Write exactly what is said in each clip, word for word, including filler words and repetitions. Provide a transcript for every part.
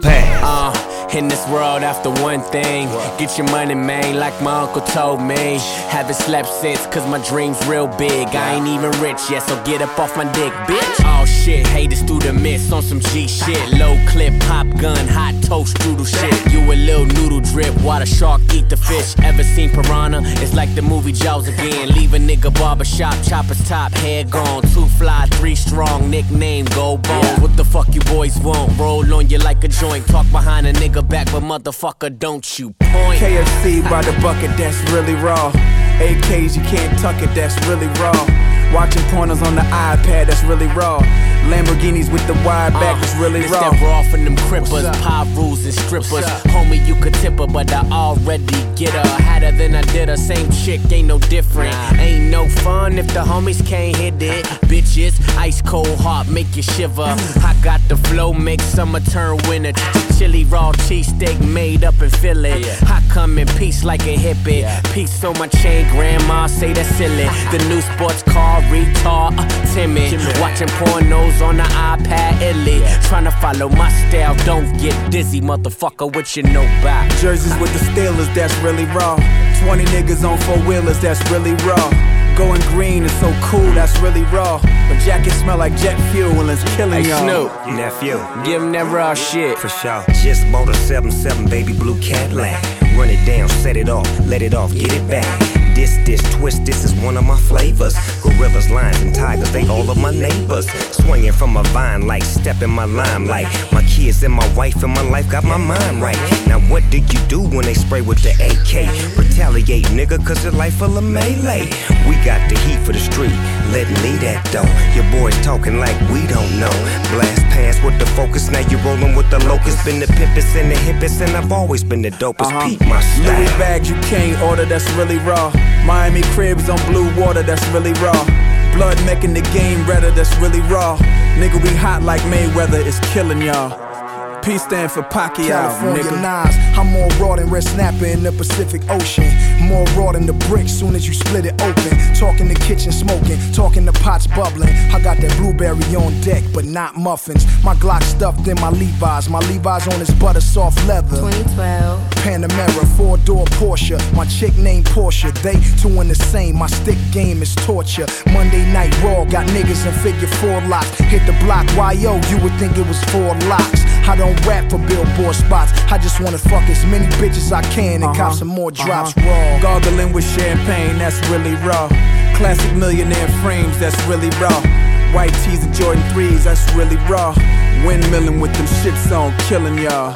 Uh, in this world after one thing, get your money, man, like my uncle told me. Haven't slept since, cause my dream's real big. I ain't even rich yet, so get up off my dick, bitch. Oh shit, haters through the mist on some G shit. Low clip, pop gun, hot toast, strudel shit. You a little noodle drip, while the shark eat the fish. Ever seen Piranha? It's like the movie Jaws again. Leave a nigga barbershop, chopper's top, hair gone. Two fly, three strong, nickname Gold Bone. What the fuck you boys want? Roll on you like a joint. Talk behind a nigga back, but motherfucker, don't you point. K F C by the bucket, that's really raw. A Ks, you can't tuck it, that's really raw. Watching pornos on the iPad, that's really raw. Lamborghinis with the wide back, that's really this raw. That raw from them crippers, pop rules and strippers. Homie, you could tip her, but I already get her. Had her than I did her, same chick, ain't no different. Ain't no fun if the homies can't hit it. Bitches, ice cold heart, make you shiver. I got the flow, make summer turn winter. Chili raw cheesesteak made up in Philly. I come in peace like a hippie. Peace on my chain, grandma say that's silly. The new sports car, retard, uh, timid. Watching pornos on the iPad, illy. Tryna follow my style, don't get dizzy, motherfucker, what you know about. Jerseys with the Steelers, that's really raw. Twenty niggas on four wheelers, that's really raw. Going green is so cool, that's really raw. But jackets smell like jet fuel and it's killing hey, y'all. Snoop, nephew, give him that raw shit. For sure. Just bought a seven seven baby blue Cadillac. Run it down, set it off, let it off, get it back. This, this, twist, this is one of my flavors. Gorillas, lions, and tigers, they all of my neighbors. Swinging from a vine like step in my limelight. My kids and my wife and my life got my mind right. Now what do you do when they spray with the A K? Retaliate, nigga, cause your life full of melee. We got the heat for the street, letting me that dough. Your boys talking like we don't know. Blast past with the focus, now you rolling with the locust. Been the pimpest and the hippest, and I've always been the dopest. Uh-huh. Peep my style. Louis bags you can't order, that's really raw. Miami cribs on blue water, that's really raw. Blood making the game redder, that's really raw. Nigga, we hot like Mayweather, it's killing y'all. P stand for Pacquiao, California nigga. Nas, I'm more raw than red snapper in the Pacific Ocean. More raw than the brick soon as you split it open. Talking the kitchen smoking, talking the pots bubbling. I got that blueberry on deck, but not muffins. My Glock stuffed in my Levi's. My Levi's on his butter soft leather. twenty twelve Panamera, four-door Porsche. My chick named Portia. They two in the same. My stick game is torture. Monday Night Raw got niggas in figure four locks. Hit the block, Y O, you would think it was four locks. I don't rap for billboard spots. I just wanna fuck as many bitches I can and uh-huh. cop some more drops uh-huh. raw. Gargling with champagne, that's really raw. Classic millionaire frames, that's really raw. White tees and Jordan threes, that's really raw. Windmilling with them shits on, killing y'all.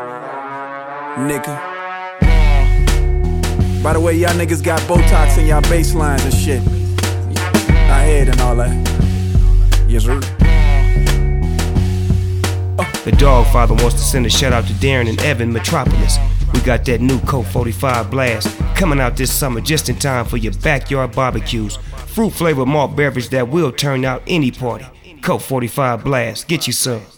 Nigga. By the way, y'all niggas got Botox in y'all baselines and shit. I head and all that. Yes, sir. The Dogfather wants to send a shout out to Darren and Evan Metropolis. We got that new Colt forty-five Blast coming out this summer just in time for your backyard barbecues. Fruit flavored malt beverage that will turn out any party. Colt forty-five Blast, get you some.